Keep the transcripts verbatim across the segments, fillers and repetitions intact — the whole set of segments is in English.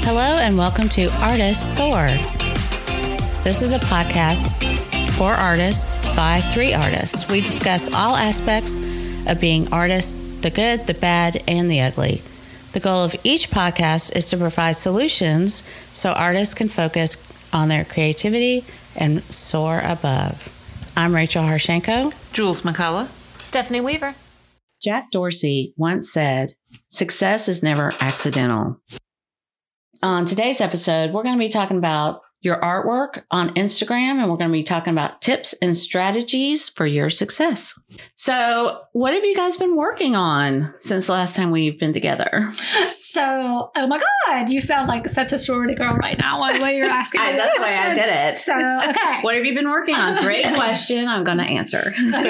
Hello and welcome to Artists Soar. This is a podcast for artists by three artists. We discuss all aspects of being artists, the good, the bad, and the ugly. The goal of each podcast is to provide solutions so artists can focus on their creativity and soar above. I'm Rachel Harshenko. Jules McCullough. Stephanie Weaver. Jack Dorsey once said, "Success is never accidental." On today's episode, we're going to be talking about your artwork on Instagram, and we're going to be talking about tips and strategies for your success. So what have you guys been working on since the last time we've been together? So, oh my God, you sound like such a sorority girl right now. What way you're asking me? I, that's why I did it. So, okay. What have you been working on? Great question. I'm going to answer.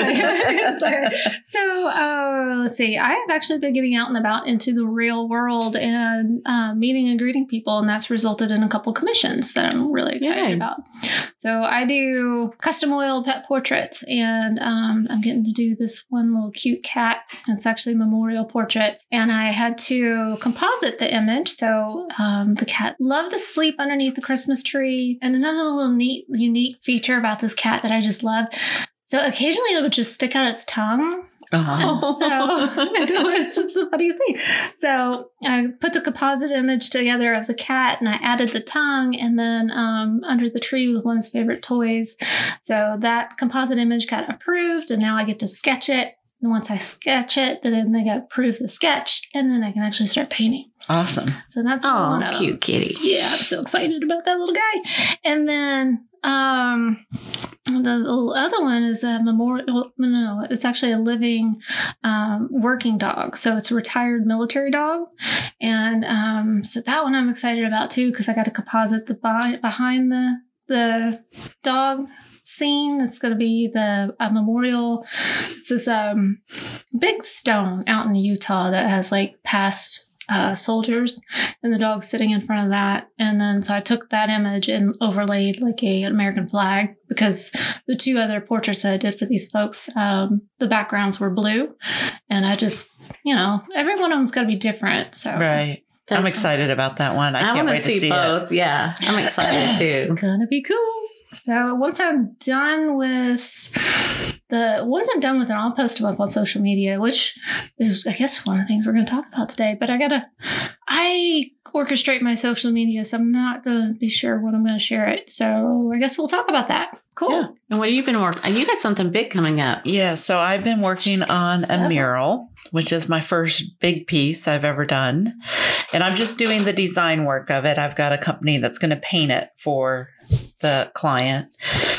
so, so uh, let's see. I have actually been getting out and about into the real world and uh, meeting and greeting people, and that's resulted in a couple commissions that I'm really excited Yay. about. So I do custom oil pet portraits, and um, I'm getting to do this one little cute cat. It's actually a memorial portrait, and I had to composite the image. So um, the cat loved to sleep underneath the Christmas tree. And another little neat, unique feature about this cat that I just love. So occasionally it would just stick out its tongue. Uh-huh. So it's just a funny thing. So I put the composite image together of the cat, and I added the tongue, and then um, under the tree with one of his favorite toys. So that composite image got approved, and now I get to sketch it. And once I sketch it, then they got to approve the sketch, and then I can actually start painting. Awesome. So that's oh, one of them. Cute kitty. Yeah, I'm so excited about that little guy. And then um, the little other one is a memorial. No, it's actually a living um, working dog. So it's a retired military dog. And um, so that one I'm excited about too, because I got to composite the bi- behind the the dog scene. It's going to be the a memorial. It's this um, big stone out in Utah that has like past uh, soldiers, and the dog's sitting in front of that. And then so I took that image and overlaid like a American flag, because the two other portraits that I did for these folks, um, the backgrounds were blue, and I just, you know, every one of them's got to be different. So right. I'm excited about that one. I, I can't want wait to see, to see both. it. Yeah, I'm excited too. It's gonna be cool. So once I'm done with the ones I'm done with, and I'll post them up on social media, which is, I guess, one of the things we're going to talk about today. But I gotta, I orchestrate my social media, so I'm not going to be sure when I'm going to share it. So I guess we'll talk about that. Cool. Yeah. And what have you been working? You got something big coming up. Yeah. So I've been working on a mural, which is my first big piece I've ever done. And I'm just doing the design work of it. I've got a company that's going to paint it for the client.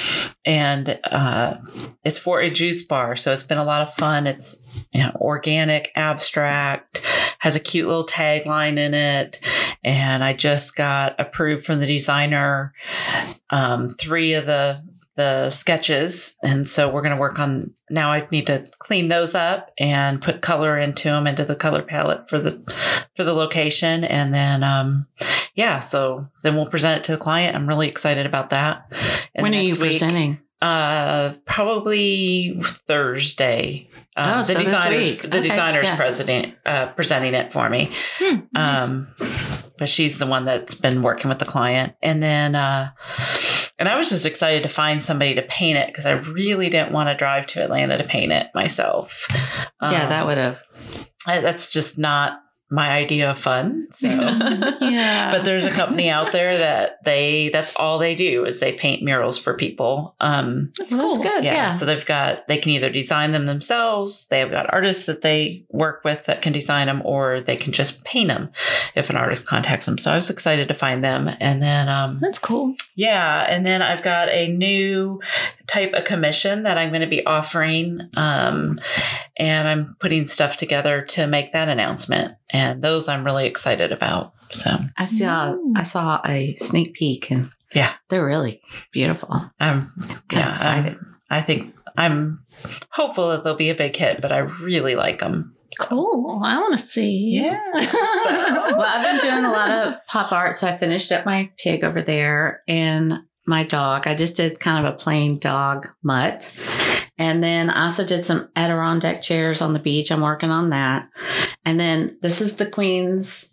And uh, it's for a juice bar. So it's been a lot of fun. It's, you know, organic, abstract, has a cute little tagline in it. And I just got approved from the designer um, three of the the sketches. And so we're going to work on, now I need to clean those up and put color into them, into the color palette for the, for the location. And then, um, yeah, so then we'll present it to the client. I'm really excited about that. And when are you week, presenting? Uh, probably Thursday. Um, oh, the so designer's, this week. the Okay, designer's yeah. president, uh, presenting it for me. Hmm, nice. Um, but she's the one that's been working with the client. And then, uh, and I was just excited to find somebody to paint it, because I really didn't want to drive to Atlanta to paint it myself. Yeah, Um, that would have. I, that's just not my idea of fun. So, Yeah. but there's a company out there that they, that's all they do is they paint murals for people. Um, That's Well, cool. that's good. yeah, Yeah. So they've got, they can either design them themselves. They have got artists that they work with that can design them, or they can just paint them if an artist contacts them. So I was excited to find them. And then, um, That's cool. yeah. And then I've got a new type of commission that I'm going to be offering. Um, and I'm putting stuff together to make that announcement. And those I'm really excited about. So I saw. Mm. I saw a sneak peek, and yeah, they're really beautiful. I'm Kind yeah, of excited. I'm- I think I'm hopeful that they'll be a big hit, but I really like them. Cool. I want to see. Yeah. Well, I've been doing a lot of pop art. So I finished up my pig over there and my dog. I just did kind of a plain dog mutt. And then I also did some Adirondack chairs on the beach. I'm working on that. And then this is the Queen's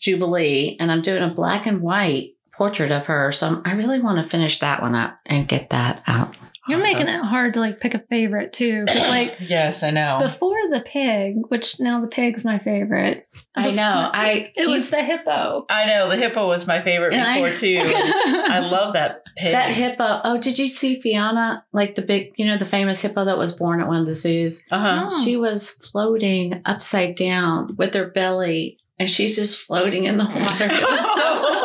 Jubilee, and I'm doing a black and white portrait of her. So I'm, I really want to finish that one up and get that out. You're Awesome. making it hard to like pick a favorite too, because like Yes, I know. before the pig, which now the pig's my favorite. I Bef- know. I It was he's- the hippo. I know the hippo was my favorite And I- before too. I love that pig. that hippo. Oh, did you see Fiona? Like the big, you know, the famous hippo that was born at one of the zoos. Uh-huh. Oh. She was floating upside down with her belly, and she's just floating in the water. It was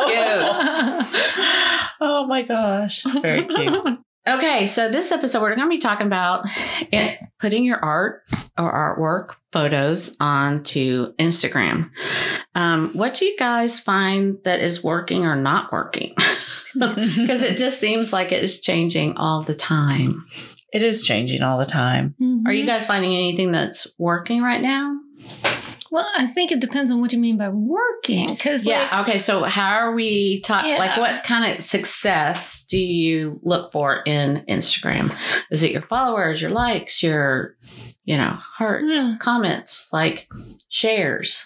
so cute. Oh my gosh. Very cute. Okay, so this episode we're going to be talking about it, putting your art or artwork photos onto Instagram. Um, what do you guys find that is working or not working? Because it just seems like it is changing all the time. It is changing all the time. Are you guys finding anything that's working right now? Well, I think it depends on what you mean by working. Because Yeah. like, Okay. So how are we talking? Yeah. Like, what kind of success do you look for in Instagram? Is it your followers, your likes, your, you know, hearts, Yeah. comments, like shares?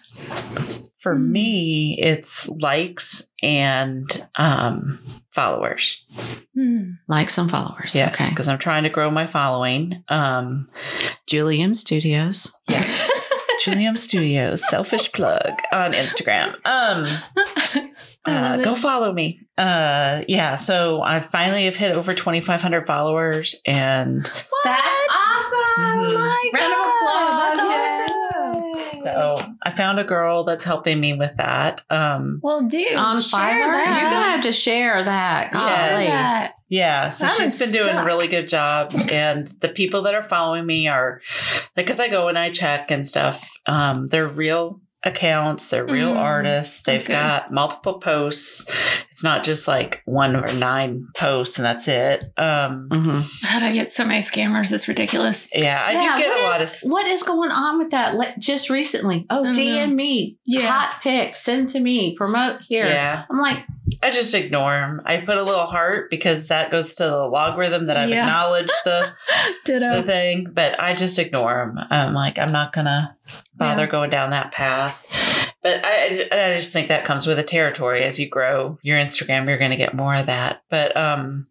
For Mm. me, it's likes and um, followers. hmm. Likes and followers. Yes, Okay. because I'm trying to grow my following. Um, Julie M Studios. yes. Julium Studios, selfish plug on Instagram. Um, I uh, love go it. follow me. Uh, yeah, so I finally have hit over twenty-five hundred followers, and That's awesome. Mhm. my Round of God, applause. that's Yay. so I found a girl that's helping me with that. Um, Well, dude, On share Fiverr, that. you're gonna have to share that. Yes. Golly. that. yeah, so I'm she's been doing stuck. a really good job, and the people that are following me are like, because I go and I check and stuff. Um, they're real accounts, they're real Mhm. artists. They've That's good. got multiple posts. It's not just like one or nine posts and that's it. Um, Mhm. God, I get so many scammers. It's ridiculous. yeah, I Yeah, do get what a lot of. is- What is going on with that? Let, just recently. Oh, I don't D M know. me. Yeah. Hot pics. Send to me. Promote here. Yeah, I'm like, I just ignore them. I put a little heart because that goes to the logarithm that I've Yeah. acknowledged the, the Ditto. thing, but I just ignore them. I'm like, I'm not gonna bother Yeah. going down that path. But I, I I just think that comes with the territory. As you grow your Instagram, you're going to get more of that. But um,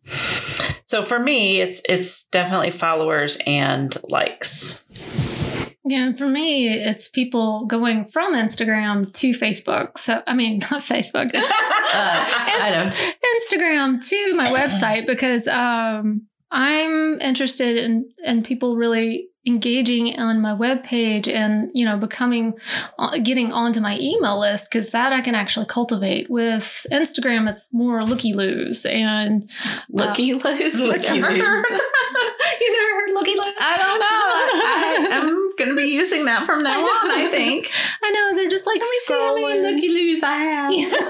so for me, it's it's definitely followers and likes. Yeah, and for me, it's people going from Instagram to Facebook. So, I mean, not Facebook. uh, I don't. Instagram to my website because um, I'm interested in, in people really engaging on my webpage and, you know, becoming, uh, getting onto my email list because that I can actually cultivate. With Instagram, it's more looky-loos and Looky loose. Looky Never loose. heard. you never heard looky-loos? I don't know. I, I'm going to be using that from now on, I think. I know, they're just like Let me see how many scrolling. looky loos I have.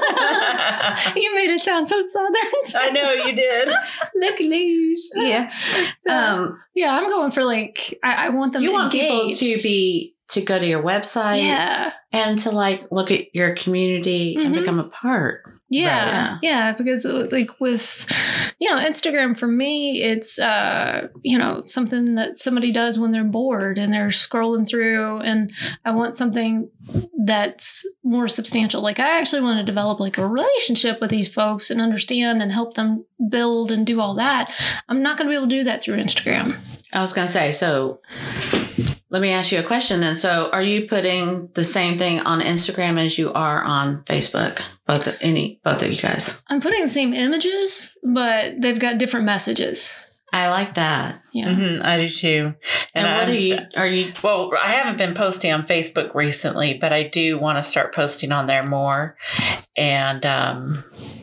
You made it sound so southern. I know you did. Looky loos. Yeah. So, Um, yeah, I'm going for like I, I want them. you want people engaged. to be to go to your website yeah, and to like look at your community and Mhm. become a part. yeah, Right. yeah. Because uh, like with you know Instagram for me, it's uh you know something that somebody does when they're bored and they're scrolling through, and I want something that's more substantial. Like I actually want to develop like a relationship with these folks and understand and help them build and do all that. I'm not going to be able to do that through Instagram. I was going to say, so let me ask you a question then. So are you putting the same thing on Instagram as you are on Facebook? Both of, any, both of you guys. I'm putting the same images, but they've got different messages. I like that. Yeah. hmm I do too. And, what I'm- are you, are you, Well, I haven't been posting on Facebook recently, but I do want to start posting on there more. And um,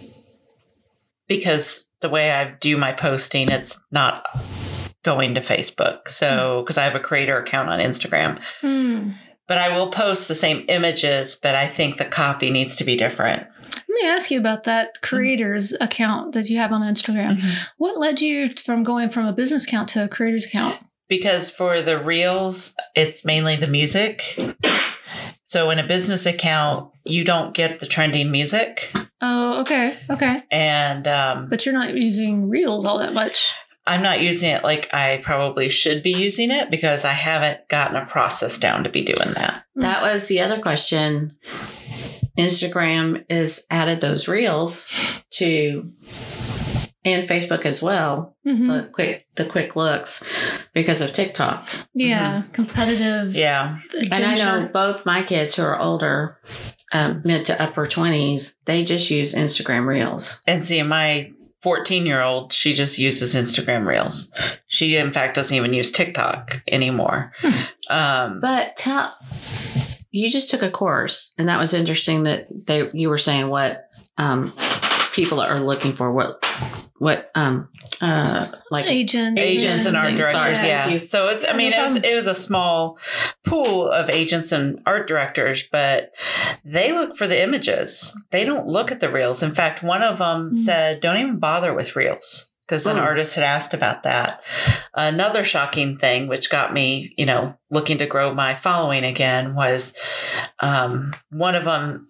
because the way I do my posting, it's not going to Facebook. So, because I have a creator account on Instagram, Hmm. but I will post the same images, but I think the copy needs to be different. Let me ask you about that creator's account that you have on Instagram. Mm-hmm. What led you from going from a business account to a creator's account? Because for the reels, it's mainly the music. So in a business account, you don't get the trending music. Oh, okay. Okay. And um, But you're not using Reels all that much. I'm not using it like I probably should be using it because I haven't gotten a process down to be doing that. that was the other question. Instagram is added those reels to, and Facebook as well, Mhm. the quick the quick looks because of TikTok. Yeah, competitive. Yeah. And I know adventure. both my kids who are older, um, mid to upper twenties, they just use Instagram reels. And see, my fourteen year old, she just uses Instagram Reels. She, in fact, doesn't even use TikTok anymore. Um, But tell, you just took a course, and that was interesting that they you were saying what um, people are looking for, what what um uh like agents, agents and art things. directors. Sorry. Yeah. Thank you. So it's, I Yeah, mean, no it was, problem. it was a small pool of agents and art directors, but they look for the images. They don't look at the reels. In fact, one of them Mm. said, don't even bother with reels, because an Mm. artist had asked about that. Another shocking thing, which got me, you know, looking to grow my following again, was um, one of them,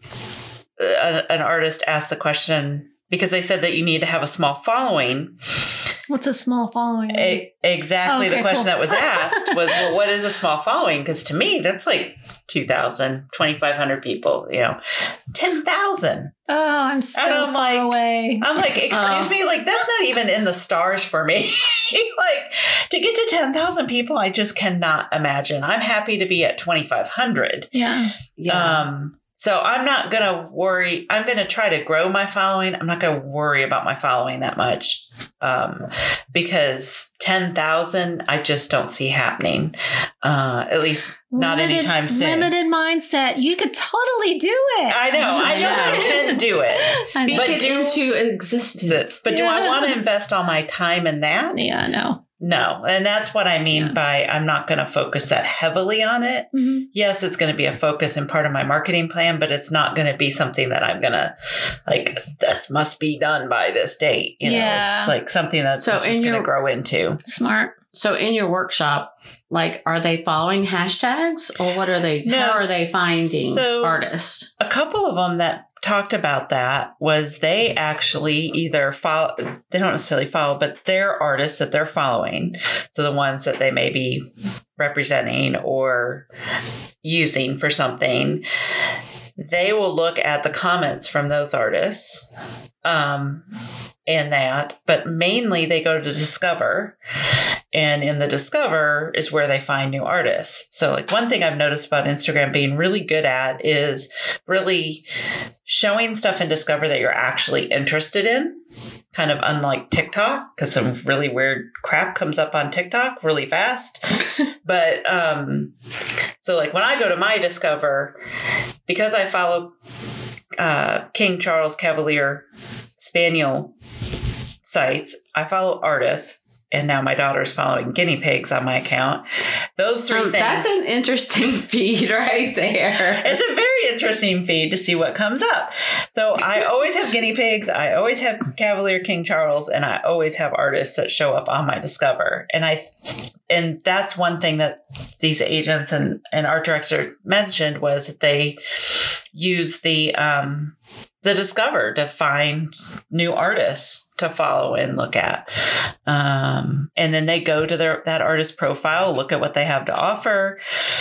uh, an artist asked the question, because they said that you need to have a small following. What's a small following? E- exactly. Oh, okay, the question cool. that was asked was, well, what is a small following? Because to me, that's like two thousand, twenty-five hundred people, you know, ten thousand. Oh, I'm so And I'm far like- away. I'm like, excuse Oh. me, like, that's not even in the stars for me. Like, to get to ten thousand people, I just cannot imagine. I'm happy to be at twenty-five hundred. Yeah. yeah. Um, so I'm not going to worry. I'm going to try to grow my following. I'm not going to worry about my following that much, um, because ten thousand, I just don't see happening. Uh, at least not Limited- anytime soon. Limited mindset. You could totally do it. I know. I know I can do it. Speak but it do- into existence. But do I Yeah. want to invest all my time in that? Yeah, no. No. And that's what I mean Yeah. by I'm not going to focus that heavily on it. Mhm. Yes, it's going to be a focus and part of my marketing plan, but it's not going to be something that I'm going to like, this must be done by this date. You know, Yeah. it's like something that's So just in going to your- grow into. Smart. So in your workshop, like, are they following hashtags, or what are they? No, how are they finding so- artists? A couple of them that talked about that was they actually either follow, they don't necessarily follow, but they're artists that they're following. So the ones that they may be representing or using for something, they will look at the comments from those artists um, and that, but mainly they go to Discover. And in the Discover is where they find new artists. So like one thing I've noticed about Instagram being really good at is really showing stuff in Discover that you're actually interested in, kind of unlike TikTok, because some really weird crap comes up on TikTok really fast. But um, so like when I go to my Discover, because I follow uh, King Charles Cavalier Spaniel sites, I follow artists. And now my daughter's following guinea pigs on my account. Those three Um, things. that's an interesting feed right there. It's a very interesting feed to see what comes up. So I always have guinea pigs. I always have Cavalier King Charles, and I always have artists that show up on my Discover. And I, and that's one thing that these agents and, and art directors mentioned was that they use the, um, the Discover to find new artists to follow and look at. Um, and then they go to their that artist profile, look at what they have to offer.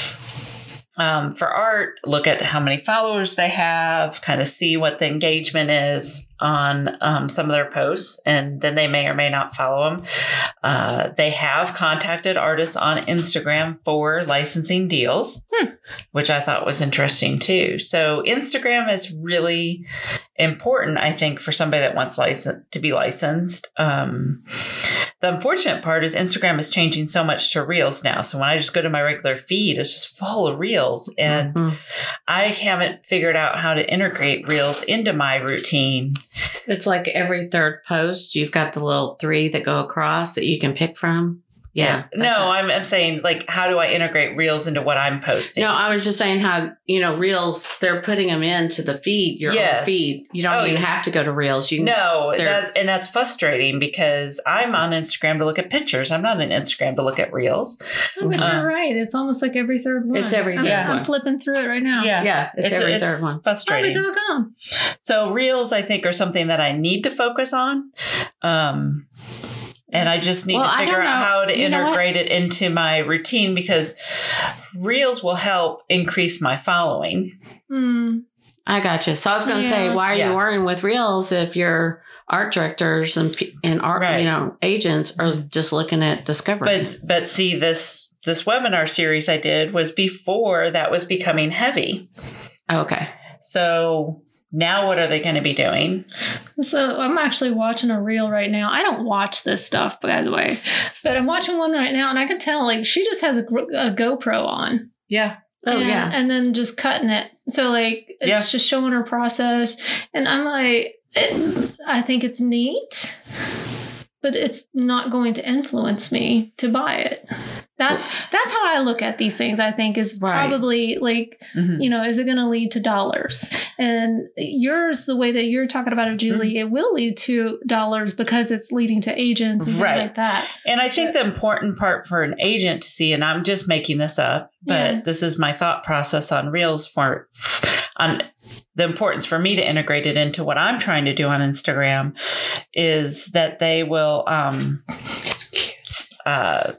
Um, for art, look at how many followers they have, kind of see what the engagement is on um, some of their posts, and then they may or may not follow them. Uh, they have contacted artists on Instagram for licensing deals, Hmm. which I thought was interesting too. So Instagram is really important, I think, for somebody that wants license to be licensed. Um, the unfortunate part is Instagram is changing so much to Reels now. So when I just go to my regular feed, it's just full of Reels. And Mhm. I haven't figured out how to integrate Reels into my routine. It's like every third post, you've got the little three that go across that you can pick from. Yeah. No, that's it. I'm, I'm saying, like, how do I integrate Reels into what I'm posting? No, I was just saying how, you know, Reels, they're putting them into the feed, your Yes. own feed. You don't Oh, even yeah. have to go to Reels. You can, No, They're- that, and that's frustrating because I'm on Instagram to look at pictures. I'm not on Instagram to look at Reels. Oh, but Uh, you're right. It's almost like every third one. It's every I'm, third I'm one. flipping through it right now. Yeah. Yeah, it's, every third one. Oh, frustrating. but doggone. So Reels, I think, are something that I need to focus on. Um, and I just need Well, to I figure don't out know. how to You know what? integrate it into my routine because Reels will help increase my following. Hmm. I got you. So I was going to Yeah. say, why are Yeah. you working with Reels if your art directors and pe- and art, Right. you know, agents are just looking at discovery? But but see, this this webinar series I did was before that was becoming heavy. Okay. So now what are they going to be doing? So I'm actually watching a reel right now. I don't watch this stuff, by the way, but I'm watching one right now, and I can tell like she just has a, gr- a GoPro on. Yeah. Oh, and, yeah. and then just cutting it. So like it's Yeah. just showing her process, and I'm like, it, I think it's neat, but it's not going to influence me to buy it. That's that's how I look at these things. I think is Right. probably like, Mhm. you know, is it going to lead to dollars? And yours, the way that you're talking about it, Julie, it will lead to dollars because it's leading to agents and Right. things like that. And I think the important part for an agent to see, and I'm just making this up, but Yeah. this is my thought process on Reels for on the importance for me to integrate it into what I'm trying to do on Instagram is that they will um uh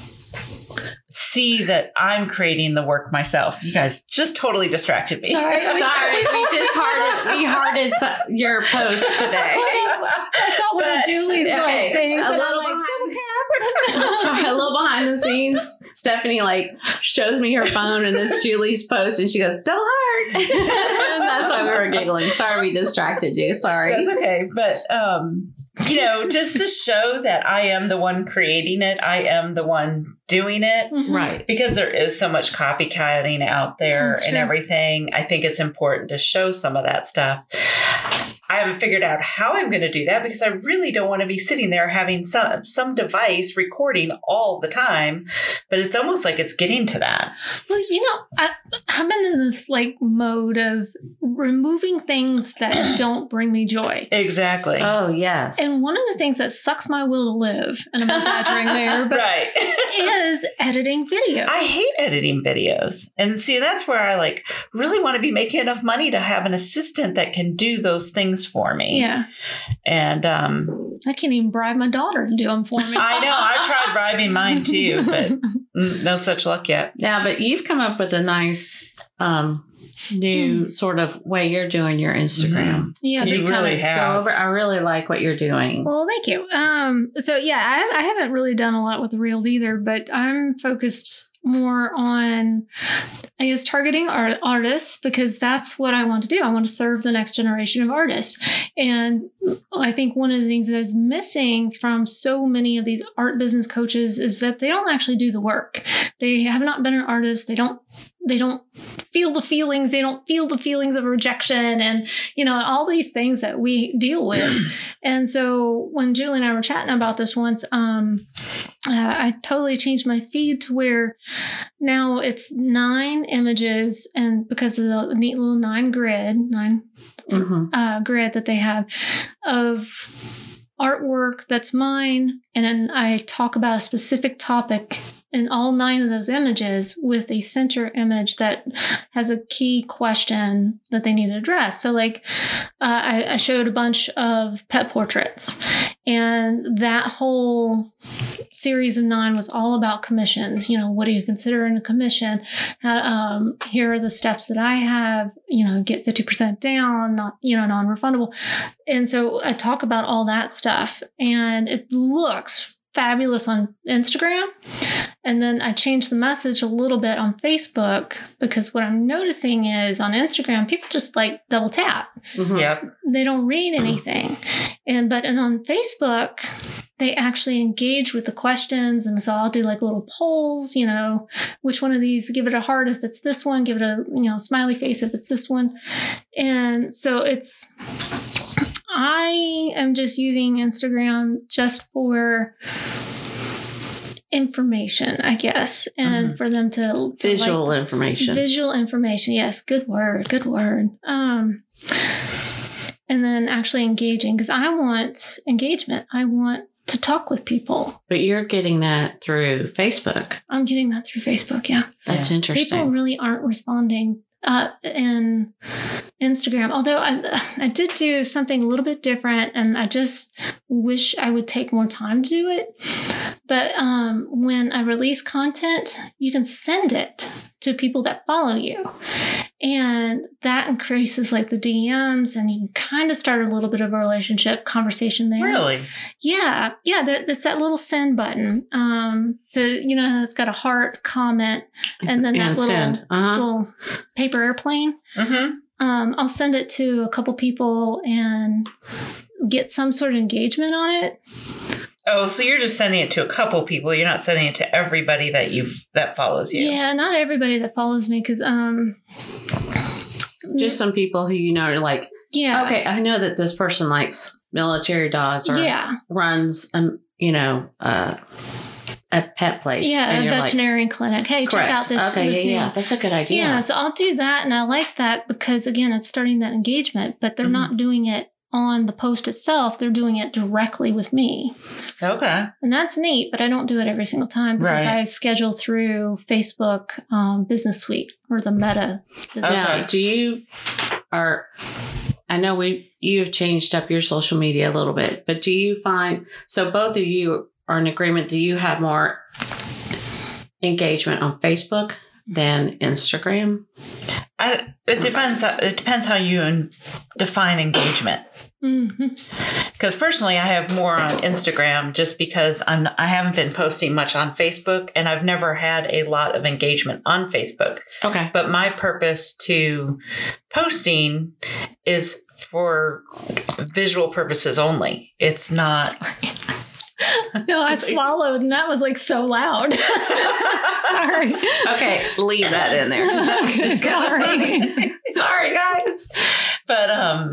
see that I'm creating the work myself. You guys just totally distracted me. Sorry. Sorry, we just hearted we hearted so- your post today. I saw one of But- Julie's like Okay, things, a and I'm little like, behind- Sorry, a little behind the scenes. Stephanie like shows me her phone and this Julie's post, and she goes, "Double heart." And that's why we were giggling. Sorry, we distracted you. Sorry. That's okay. But, um, you know, just to show that I am the one creating it, I am the one doing it. Mhm. Right. Because there is so much copycatting out there That's and true. everything, I think it's important to show some of that stuff. I haven't figured out how I'm going to do that because I really don't want to be sitting there having some some device recording all the time. But it's almost like it's getting to that. Well, you know, I, I've been in this like mode of removing things that don't bring me joy. Exactly. Oh yes. And one of the things that sucks my will to live, and I'm exaggerating there, but right. is editing videos. I hate editing videos. And see, that's where I like really want to be making enough money to have an assistant that can do those things for me. Yeah. And um, I can't even bribe my daughter to do them for me. I know I tried bribing mine too, but mm, no such luck yet. Now, but you've come up with a nice um, new sort of way you're doing your Instagram. Yeah. You Kinda really have. Go over. I really like what you're doing. Well, thank you. Um, so yeah, I, I haven't really done a lot with the reels either, but I'm focused more on, I guess, targeting art, artists because that's what I want to do. I want to serve the next generation of artists. And I think one of the things that is missing from so many of these art business coaches is that they don't actually do the work. They have not been an artist. They don't they don't feel the feelings. They don't feel the feelings of rejection and, you know, all these things that we deal with. And so when Julie and I were chatting about this once, um, uh, I totally changed my feed to where now it's nine images, and because of the neat little nine grid, nine Mhm. uh, grid that they have of artwork that's mine, and then I talk about a specific topic in all nine of those images with a center image that has a key question that they need to address. So like uh, I, I showed a bunch of pet portraits, and that whole series of nine was all about commissions. You know, what do you consider in a commission? How, um, here are the steps that I have, you know, get fifty percent down, not, you know, non-refundable. And so I talk about all that stuff, and it looks fabulous on Instagram. And then I changed the message a little bit on Facebook because what I'm noticing is on Instagram, people just like double tap. Mhm. Yep. They don't read anything. And but and on Facebook, they actually engage with the questions. And so I'll do like little polls, you know, which one of these, give it a heart if it's this one, give it a, you know, smiley face if it's this one. And so it's, I am just using Instagram just for information, I guess, and Mhm. for them to, to Visual like, information. Visual information. Yes. Good word. Good word. Um, and then actually engaging because I want engagement. I want to talk with people. But you're getting that through Facebook. I'm getting that through Facebook. Yeah. That's Yeah. interesting. People really aren't responding uh, in Instagram. Although I, I did do something a little bit different, and I just wish I would take more time to do it. But um, when I release content, you can send it to people that follow you. And that increases like the D Ms, and you kind of start a little bit of a relationship conversation there. Really? Yeah. Yeah. There, that's that little send button. Um, so, you know, it's got a heart, comment, and then that And little, send. Uh-huh. little paper airplane. Mm-hmm. Um, I'll send it to a couple people and get some sort of engagement on it. Oh, so you're just sending it to a couple people. You're not sending it to everybody that you that follows you. Yeah, not everybody that follows me, because um, Just some people who you know are like, yeah, okay, I know that this person likes military dogs or yeah, runs, um, you know, uh, a pet place. yeah, and a you're like, veterinarian clinic. Hey, correct. check out this. Okay, this yeah, new- yeah, that's a good idea. Yeah, so I'll do that, and I like that because again, it's starting that engagement. But they're Mhm. not doing it on the post itself; they're doing it directly with me. Okay. And that's neat, but I don't do it every single time because Right. I schedule through Facebook um, Business Suite or the Meta Business Okay. Now, Suite. do you are? I know we you've changed up your social media a little bit, but do you find so both of you are in agreement? Do you have more engagement on Facebook than Instagram? I, it depends. It depends how you en- define engagement. Mm-hmm. Because personally, I have more on Instagram just because I'm I haven't been posting much on Facebook, and I've never had a lot of engagement on Facebook. Okay. But my purpose to posting is for visual purposes only. It's not. No, I swallowed, and that was like so loud. Sorry. Okay, leave that in there. That was just Sorry. Sorry, guys. But um,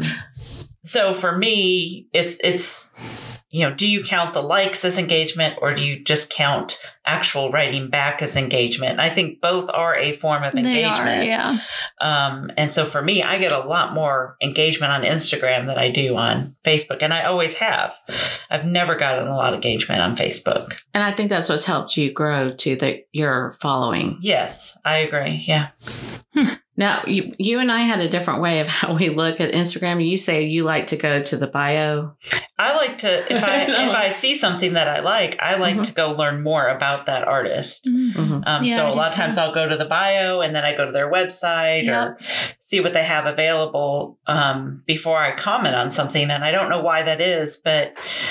so for me, it's it's you know, do you count the likes as engagement, or do you just count actual writing back as engagement? I think both are a form of They engagement. are, yeah. Um, and so for me, I get a lot more engagement on Instagram than I do on Facebook, and I always have. I've never gotten a lot of engagement on Facebook. And I think that's what's helped you grow to the your following. Yes, I agree. Yeah. Now, you, you and I had a different way of how we look at Instagram. You say you like to go to the bio. I like to if I if I see something that I like, I like Mhm. to go learn more about that artist. Mhm. Mhm. Um, Yeah, so I a do lot of too. times I'll go to the bio and then I go to their website or see what they have available um, before I comment on something. And I don't know why that is, but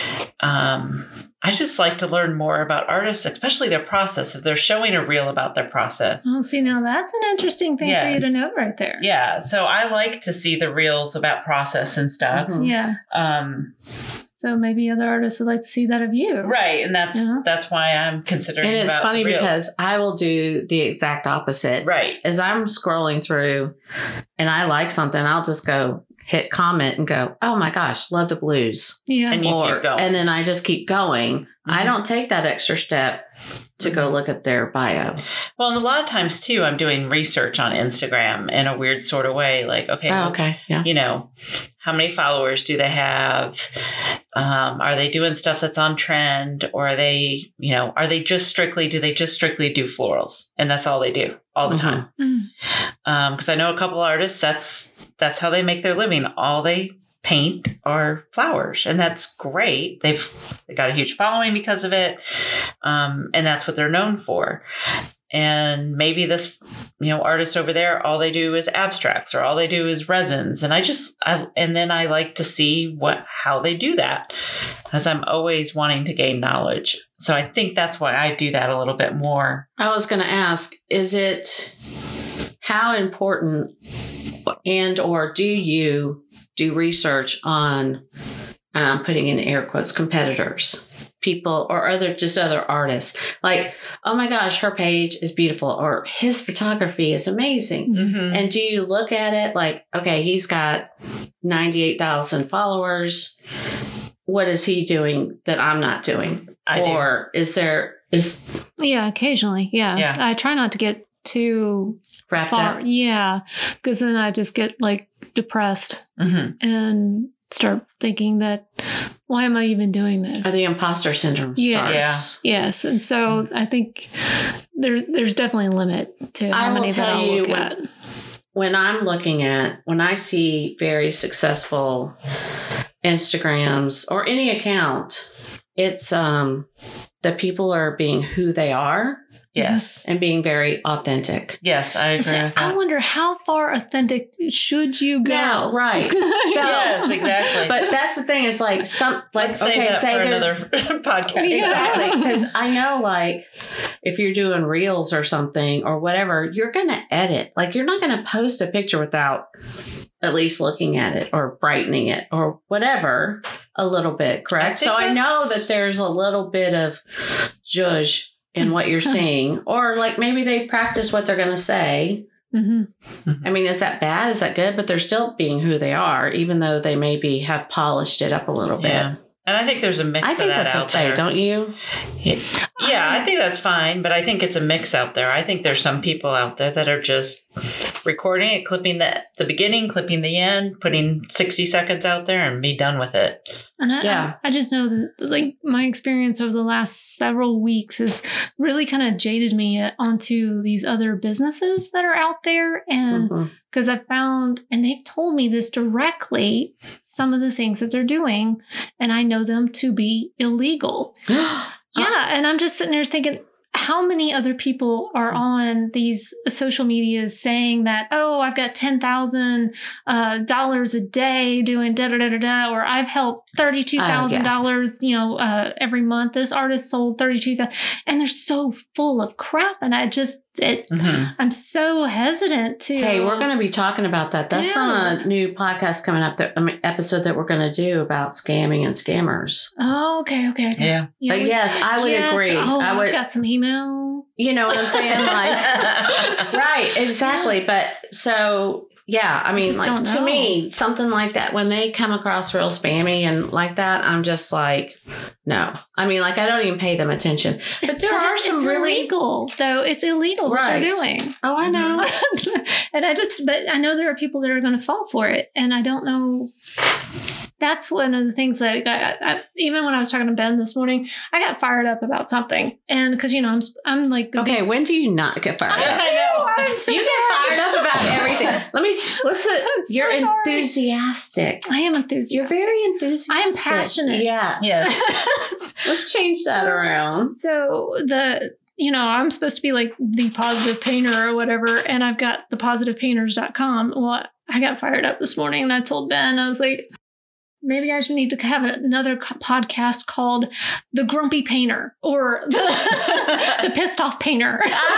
um, I just like to learn more about artists, especially their process. If they're showing a reel about their process. Oh, see, now that's an interesting thing for Yes. you to know right there. Yeah. So I like to see the reels about process and stuff. Mhm. Yeah. Um, So maybe other artists would like to see that of you. right. And that's Yeah. that's why I'm considering And it's about funny the reels. because I will do the exact opposite. Right. As I'm scrolling through and I like something, I'll just go hit comment and go, oh my gosh, love the blues. Yeah. And you or, keep going. and then I just keep going. I Mhm. don't take that extra step to go look at their bio. Well, and a lot of times too, I'm doing research on Instagram in a weird sort of way. Like, okay, Oh, okay. Yeah. you know, how many followers do they have? Um, are they doing stuff that's on trend, or are they, you know, are they just strictly? Do they just strictly do florals, and that's all they do all the Mhm. time? Mm. Because I know a couple artists that's that's how they make their living. All they paint are flowers, and that's great. They've they got a huge following because of it, um, and that's what they're known for. And maybe this, you know, artist over there, all they do is abstracts, or all they do is resins. And I just, I, and then I like to see what how they do that, because I'm always wanting to gain knowledge. So I think that's why I do that a little bit more. I was going to ask, is it how important and or do you do research on, and I'm putting in air quotes, competitors, people or other, just other artists? Like, oh my gosh, her page is beautiful, or his photography is amazing. Mm-hmm. And do you look at it like, okay, he's got ninety-eight thousand followers. What is he doing that I'm not doing? I do. or is there, is Yeah, occasionally. Yeah. Yeah. I try not to get too wrapped far. up? Yeah. Because then I just get like depressed Mm-hmm. and start thinking that, why am I even doing this? Or the imposter syndrome Yeah. starts. Yes. And so I think there, there's definitely a limit to how I will many that tell I'll you look when- at. When I'm looking at, when I see very successful Instagrams or any account, it's, um, that people are being who they are Yes. and being very authentic. Yes, I agree So with that. I wonder how far authentic should you go? No, right. So, Yes, exactly. But that's the thing is like some like Let's okay, save that say for they're another podcast. Yeah. exactly because I know like if you're doing reels or something or whatever, you're gonna edit. Like you're not gonna post a picture without at least looking at it or brightening it or whatever a little bit, correct? I So I think know that's- that there's a little bit of judge in what you're seeing, or like maybe they practice what they're gonna say. hmm I mean, is that bad? Is that good? But they're still being who they are, even though they maybe have polished it up a little bit. Yeah. And I think there's a mix I think of that that's out okay, there. don't you? Yeah, yeah, I think that's fine, but I think it's a mix out there. I think there's some people out there that are just recording it, clipping the the beginning, clipping the end, putting sixty seconds out there and be done with it. And I, Yeah. I, I just know that, like, my experience over the last several weeks has really kind of jaded me onto these other businesses that are out there. And Mhm. because I found, and they've told me this directly, some of the things that they're doing, and I know them to be illegal. Yeah. And I'm just sitting there thinking, how many other people are on these social medias saying that, oh, I've got ten thousand dollars uh, a day doing da da da da da, or I've helped thirty-two thousand dollars, you know, uh, every month. This artist sold thirty-two thousand dollars. And they're so full of crap. And I just, it, Mm-hmm. I'm so hesitant to. Hey, we're going to be talking about that. That's on a new podcast coming up, that, I mean, episode that we're going to do about scamming and scammers. Oh, okay, okay. okay. Yeah. Yeah, But we- yes, I would yes. agree. Oh, I would, I've got some emails. you know what I'm saying? Like, right, exactly. But so, yeah, I mean, just like don't to know. me, something like that, when they come across real spammy and like that, I'm just like, no. I mean, like, I don't even pay them attention. But It's- there are it's some really. illegal, though. It's illegal what Right. they're doing. Oh, I know. And I just, but I know there are people that are going to fall for it. And I don't know. That's one of the things that I, I, even when I was talking to Ben this morning, I got fired up about something. And because, you know, I'm, I'm like, Okay, when do you not get fired up? I know. I'm so You get sorry. fired up about everything. Let me listen. I'm so You're sorry. enthusiastic. I am enthusiastic. You're very enthusiastic. I am passionate. Yeah. Yes. Let's change that around. So the, you know, I'm supposed to be like the positive painter or whatever, and I've got the positive painters dot com. Well, I got fired up this morning and I told Ben, I was like, maybe I should need to have another co- podcast called The Grumpy Painter or The, the Pissed Off Painter.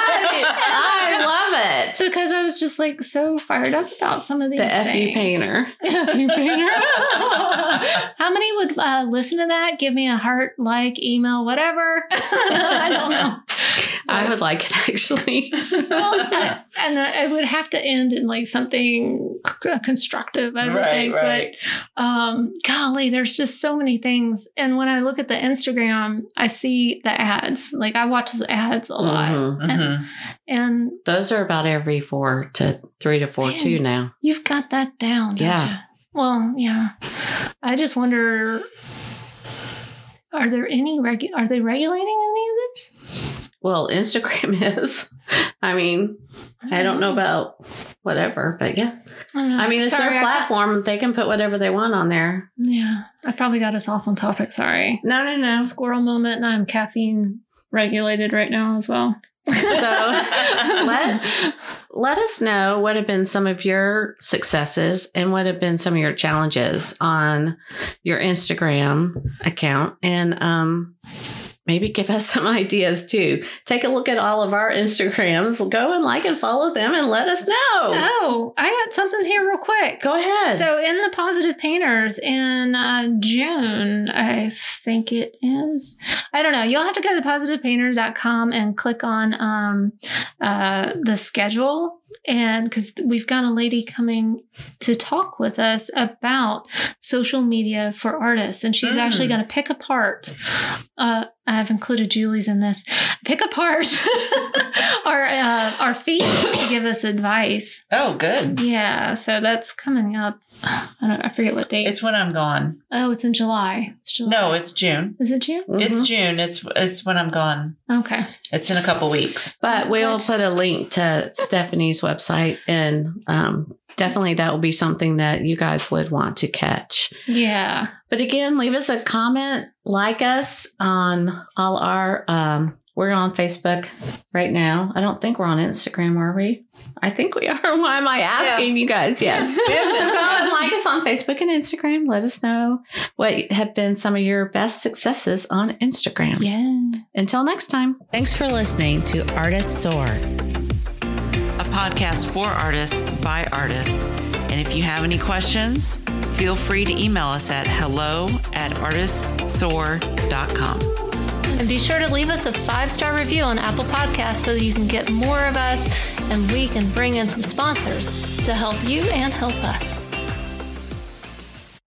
I, I love it. Because I was just like so fired up about some of these The F U things. painter. F U painter. How many would uh, listen to that? Give me a heart, like, email, whatever. I don't know. I would like it actually. Well, and it would have to end in like something c- constructive, I would Right, think. right. But um, golly, there's just so many things. And when I look at the Instagram, I see the ads. Like I watch the ads a lot, Mhm. Mm-hmm. and Those are about every four to three to four Man. two now. you've got that down. Don't Yeah. you? Well, yeah. I just wonder. Are there any regu- Are they regulating any of this? Well, Instagram is. I mean, I don't know about whatever, but yeah. I, don't know. I mean, it's Sorry, their I got- platform. They can put whatever they want on there. yeah, I probably got us off on topic. Sorry. No, no, no. Squirrel moment, and I'm caffeine regulated right now as well. So let let us know what have been some of your successes and what have been some of your challenges on your Instagram account, and um, maybe give us some ideas too. Take a look at all of our Instagrams. Go and like and follow them, and let us know. Oh, I got something here real quick. Go ahead. So in the Positive Painters in uh, June, I think it is. I don't know. You'll have to go to positive painters dot com and click on um, uh, the schedule. And because we've got a lady coming to talk with us about social media for artists. And she's Mm. actually going to pick apart, uh, I've included Julie's in this, pick apart our, uh, our feeds to give us advice. Oh, good. Yeah, so that's coming up. I don't. I forget what date. It's when I'm gone. oh, it's in July. It's July. No, it's June. Is it June? It's Mhm. June. It's it's when I'm gone. Okay. It's in a couple weeks. But we'll Good. put a link to Stephanie's Stephanie's website, and um, definitely that will be something that you guys would want to catch. Yeah. But again, leave us a comment, like us on all our, um, we're on Facebook right now. I don't think we're on Instagram, are we? I think we are. Why am I asking yeah. you guys? Yes. So go and like us on Facebook and Instagram. Let us know what have been some of your best successes on Instagram. Yeah. Until next time. Thanks for listening to Artists Soar, a podcast for artists by artists. And if you have any questions, feel free to email us at hello at artists soar dot com. And be sure to leave us a five-star review on Apple Podcasts so that you can get more of us and we can bring in some sponsors to help you and help us.